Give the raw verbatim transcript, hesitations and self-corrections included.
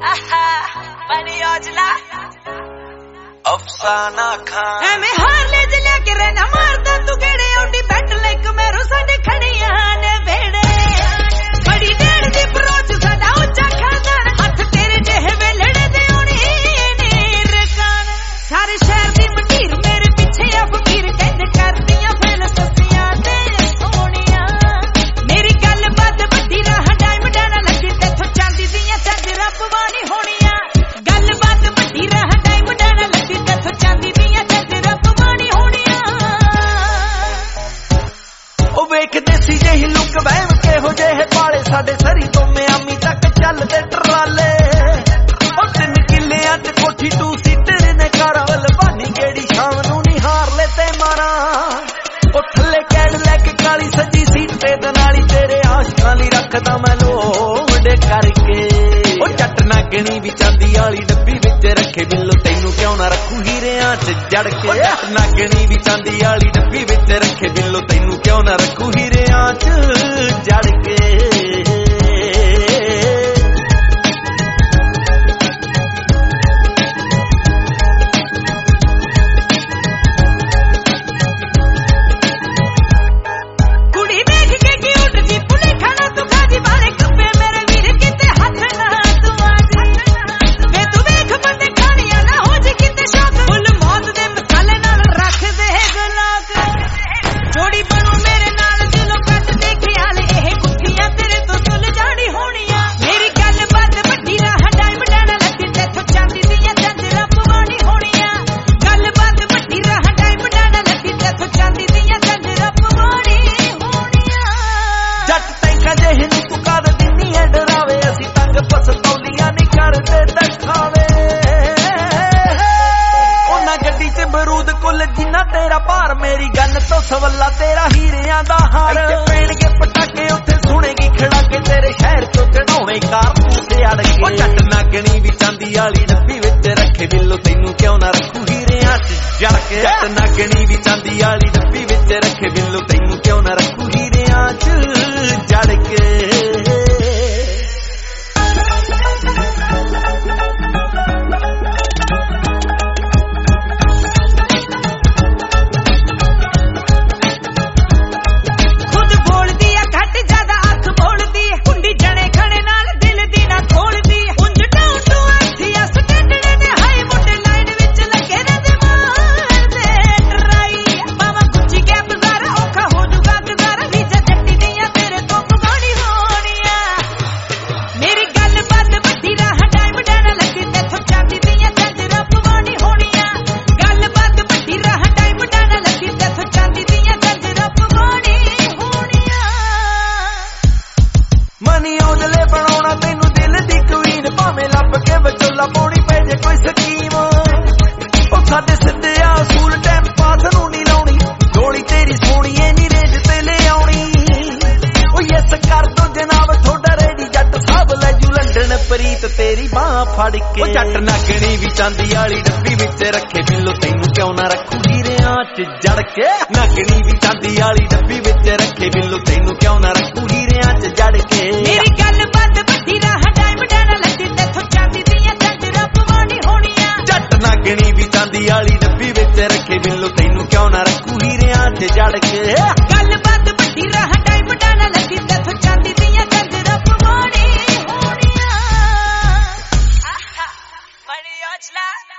अफसाना खान ਐਵੇਂ ਹਾਰ ਲੈ ਜਲਿਆ ਕੇ ਰਹਿਣਾ ਮਾਰਦਾ ਤੂੰ ਕਿਹੜੇ ਆਉਂਦੀ ਬੈਠ ਲੈ ਕਮੇਰੋ ਸਾਡੇ ਖੜੀਆਂ ਨੇ ਵੇੜੇ ਬੜੀ ਡੇੜ ਦੀ ਬਰੋਚ ਸਾਡਾ ਉੱਚਾ ਖਾਨਦਾਨ ਹੱਥ ਤੇਰੇ ਜਿਹੇ ਵੇਲੜੇ ਦੇ ਆਉਣੀ ਨੇ ਰਕਾਨ ਸਾਰੇ ਸ਼ਹਿਰ ਦੀ ਮਟੀਰ ਮੇਰੇ ਪਿੱਛੇ ਆ ਫਕੀਰ ਕਹਿੰਦੇ ਕਰਦੀਆਂ ਫੇਲ ਸੱਸੀਆਂ ਤੇ ਸੋਹਣੀਆਂ ਮੇਰੀ ਗੱਲ ਬਾਤ ਵੱਡੀ ਰਾਹ ਡਾਇਮੰਡਾਂ ਨਾਲ ਲੱਗੀ ਤੇਥੋਂ ਚਾਂਦੀ ਦੀਆਂ ਝਾਂਜਰਾਂ ਪਵਾਣੀ ਹੋਣੀਆਂ ਗੱਲ ਬਾਤ ਵੱਡੀ ਰਾਹ ਡਾਇਮੰਡਾਂ ਨਾਲ ਲੱਗੀ ਤੇਥੋਂ ਚਾਂਦੀ ਦੀਆਂ ਝਾਂਜਰਾਂ ਪਵਾਣੀ ਹੋਣੀਆਂ ਉਹ ਵੇਖਦੇ ਸੀ ਜਿਹੀ ਲੁੱਕ ਵਹਿਮ ਕਿਹੋ ਜਿਹੇ ਪਾਲੇ ਸਾਡੇ ਸਰੀ ਤੋਂ ਮਿਆਮੀ ਤੱਕ ਚੱਲਦੇ ਟਰਾਲੇ ਉਹ ਤਿੰਨ ਕਿੱਲਿਆਂ ਤੇ ਕੋਠੀ ਟੂ ਸੀਟਰ ਨੇ ਕਾਰਵਲ ਬਾਨੀ ਗੇੜੀ ਸ਼ਾਮ ਨੂੰ ਨਿਹਾਰ ਲੈ ਤੇ ਮਾਰਾਂ ਉਹ ਥੱਲੇ ਕੈੜ ਲੈ ਕੇ ਕਾਲੀ ਸੱਜੀ ਸੀਟ ਤੇ ਦਨਾਲੀ ਤੇਰੇ ਆਸ਼ਕਾਂ ਲਈ ਰੱਖਦਾ ਮੈਂ ਲੋੜ ਕਰਕੇ ਉਹ ਜੱਟ ਨਾ ਗਣੀ ਵੀ ਚਾਂਦੀ ਵਾਲੀ ਡੱਬੀ ਵਿੱਚ ਰੱਖੇ ਬਿੱਲੋ ਤੈਨੂੰ ਕਿਉਂ ਨਾ ਰੱਖੂ ਹੀਰਿਆਂ 'ਚ ਜੜ ਕੇ ਜੱਟ ਨਾ ਗਣੀ ਵੀ ਚਾਂਦੀ ਵਾਲੀ ਡੱਬੀ ਵਿੱਚ ਰੱਖੇ ਬਿੱਲੋ ਤੈਨੂੰ ਕਿਉਂ ਨਾ ਰੱਖੂ ਹੀਰਿਆਂ 'ਚ ਜੜ ਕੇ जिन्ना तेरा भार मेरी गन तो सवला तेरा हीरियां दा हार पैणगे पटाके उत्थे सुनेगी खड़ाके तेरे शहर चो कढाउणे कारतूस अड़ के जट नागणी भी चांदी वाली डब्बी विच रखे बिल्लो तैनू क्यों ना रखू हीरियां च जड़ के जट नागणी भी चांदी वाली डब्बी विच रखे बिल्लो तैनू क्यों ना रखू हीरियां च जड़ के बनाना तेनू दिल दी क्वीन भावें लभ के विचोला पाउणी पै जे कोई स्कीम ओ साडे सिद्धे असूल टाइम पास नूं नहीं लाउणी गोली तेरी सोहणीए नी रेंज ते ले आउणी ओ यस कर दो जनाब थोड़ा रेडी जट साहब ले जू लंडन प्रीत तेरी बाह फड़ के ओ जट नागणी भी चांदी वाली डब्बी विच रखे बिल्लो तैनू क्यों ना रखू हीरियां च जड़ के नागणी भी चांदी वाली डब्बी विच रखे बिल्लो तैनू क्यों ना रखू हीरियां च जड़ के मेरी गल बात ਵੱਡੀ ਰਾਹ ਡਾਇਮੰਡਾਂ ਨਾਲ ਲੱਗੀ ਤੇਥੋਂ ਚਾਂਦੀ ਦੀਆਂ ਝਾਂਜਰਾਂ ਪਵਾਣੀ ਹੋਣੀਆਂ ਜੱਟ ਨਾਗਣੀ ਵੀ ਚਾਂਦੀ ਵਾਲੀ ਡੱਬੀ ਵਿੱਚ ਰੱਖੇ ਬਿੱਲੋ ਤੈਨੂੰ ਕਿਉਂ ਨਾ ਰੱਖੂ ਹੀਰਿਆਂ 'ਚ ਜੜ ਕੇ ਗੱਲ ਬਾਤ ਵੱਡੀ ਰਾਹ ਡਾਇਮੰਡਾਂ ਨਾਲ ਲੱਗੀ ਤੇਥੋਂ ਚਾਂਦੀ ਦੀਆਂ ਝਾਂਜਰਾਂ ਪਵਾਣੀ ਹੋਣੀਆਂ ਮਣੀ ਔਜਲਾ